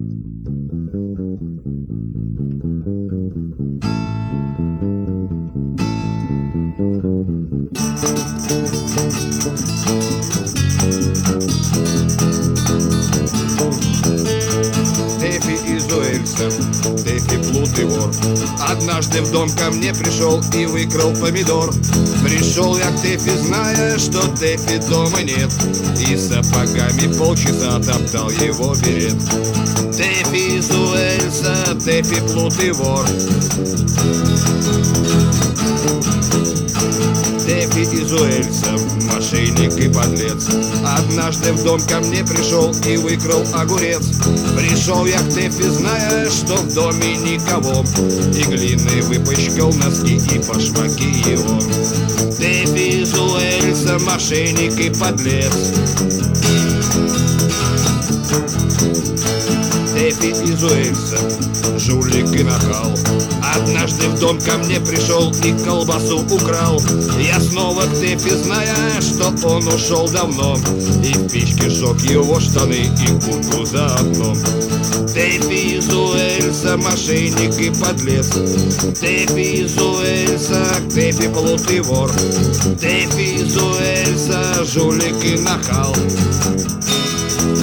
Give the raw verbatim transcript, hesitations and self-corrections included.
Тэфи из Уэльса, Тэфи плут и вор. Однажды в дом ко мне пришел и выкрал помидор. Пришел я к Тэфи, зная, что Тэфи дома нет, и сапогами полчаса топтал его берет. Тэфи из Уэльса, Тэфи плут и вор. Тэфи из Уэльса, мошенник и подлец. Однажды в дом ко мне пришел и выкрал огурец. Пришел я к Тэфи, зная, что в доме никого, и глиной выпачкал носки и башмаки его. Тэфи из Уэльса, мошенник и подлец. Тэфи из Уэльса, жулик и нахал. Однажды в дом ко мне пришел и колбасу украл. Я снова к Тэфи, зная, что он ушел давно, и в печке сжег его штаны и куртку заодно. Тэфи из Уэльса, мошенник и подлец. Тэфи из Уэльса, Тэфи плут и вор. Тэфи из Уэльса, жулик и нахал.